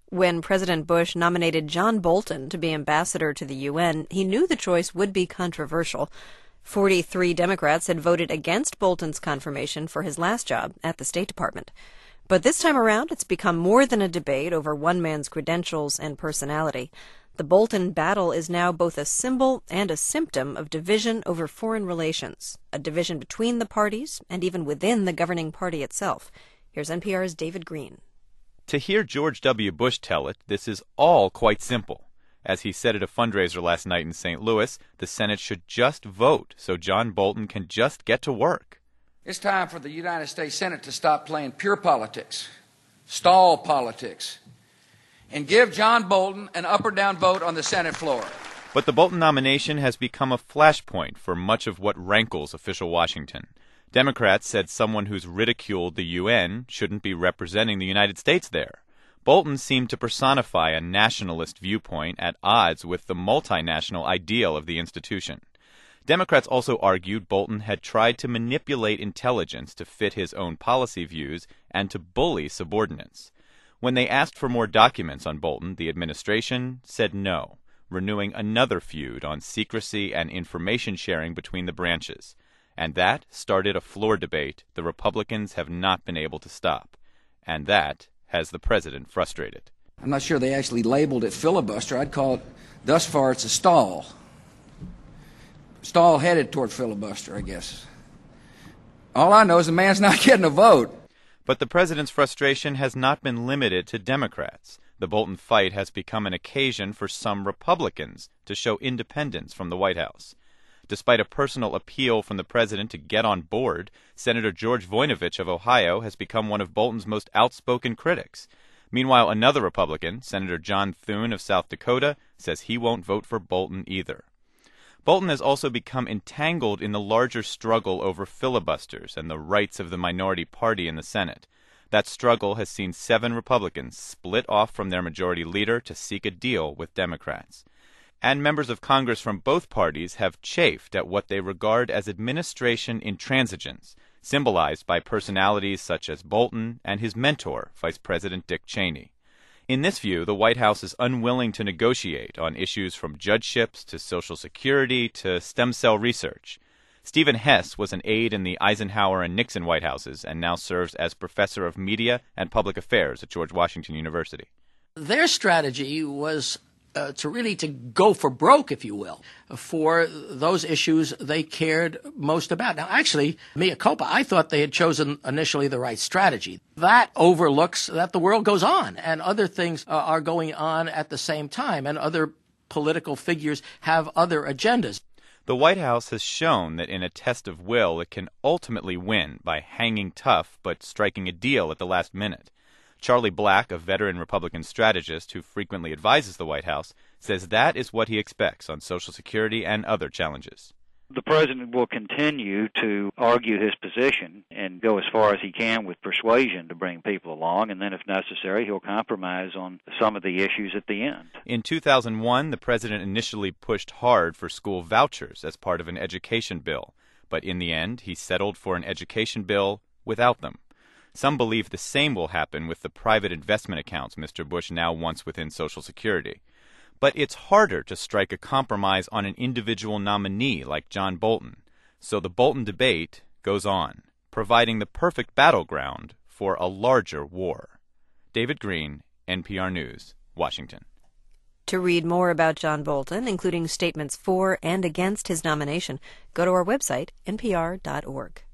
When President Bush nominated John Bolton to be ambassador to the UN, he knew the choice would be controversial. 43 Democrats had voted against Bolton's confirmation for his last job at the State Department. But this time around, it's become more than a debate over one man's credentials and personality. The Bolton battle is now both a symbol and a symptom of division over foreign relations, a division between the parties and even within the governing party itself. Here's NPR's David Green. To hear George W. Bush tell it, this is all quite simple. As he said at a fundraiser last night in St. Louis, the Senate should just vote so John Bolton can just get to work. It's time for the United States Senate to stop playing pure politics, stall politics, and give John Bolton an up or down vote on the Senate floor. But the Bolton nomination has become a flashpoint for much of what rankles official Washington. Democrats said someone who's ridiculed the UN shouldn't be representing the United States there. Bolton seemed to personify a nationalist viewpoint at odds with the multinational ideal of the institution. Democrats also argued Bolton had tried to manipulate intelligence to fit his own policy views and to bully subordinates. When they asked for more documents on Bolton, the administration said no, renewing another feud on secrecy and information sharing between the branches. And that started a floor debate the Republicans have not been able to stop. And that has the president frustrated. I'm not sure they actually labeled it filibuster. I'd call it, thus far, it's a stall. Stall headed toward filibuster, I guess. All I know is the man's not getting a vote. But the president's frustration has not been limited to Democrats. The Bolton fight has become an occasion for some Republicans to show independence from the White House. Despite a personal appeal from the president to get on board, Senator George Voinovich of Ohio has become one of Bolton's most outspoken critics. Meanwhile, another Republican, Senator John Thune of South Dakota, says he won't vote for Bolton either. Bolton has also become entangled in the larger struggle over filibusters and the rights of the minority party in the Senate. That struggle has seen 7 Republicans split off from their majority leader to seek a deal with Democrats. And members of Congress from both parties have chafed at what they regard as administration intransigence, symbolized by personalities such as Bolton and his mentor, Vice President Dick Cheney. In this view, the White House is unwilling to negotiate on issues from judgeships to Social Security to stem cell research. Stephen Hess was an aide in the Eisenhower and Nixon White Houses and now serves as professor of media and public affairs at George Washington University. Their strategy was to go for broke, if you will, for those issues they cared most about. Now, actually, mea culpa, I thought they had chosen initially the right strategy. That overlooks that the world goes on and other things are going on at the same time, and other political figures have other agendas. The White House has shown that in a test of will, it can ultimately win by hanging tough but striking a deal at the last minute. Charlie Black, a veteran Republican strategist who frequently advises the White House, says that is what he expects on Social Security and other challenges. The president will continue to argue his position and go as far as he can with persuasion to bring people along, and then if necessary, he'll compromise on some of the issues at the end. In 2001, the president initially pushed hard for school vouchers as part of an education bill, but in the end, he settled for an education bill without them. Some believe the same will happen with the private investment accounts Mr. Bush now wants within Social Security. But it's harder to strike a compromise on an individual nominee like John Bolton. So the Bolton debate goes on, providing the perfect battleground for a larger war. David Green, NPR News, Washington. To read more about John Bolton, including statements for and against his nomination, go to our website, npr.org.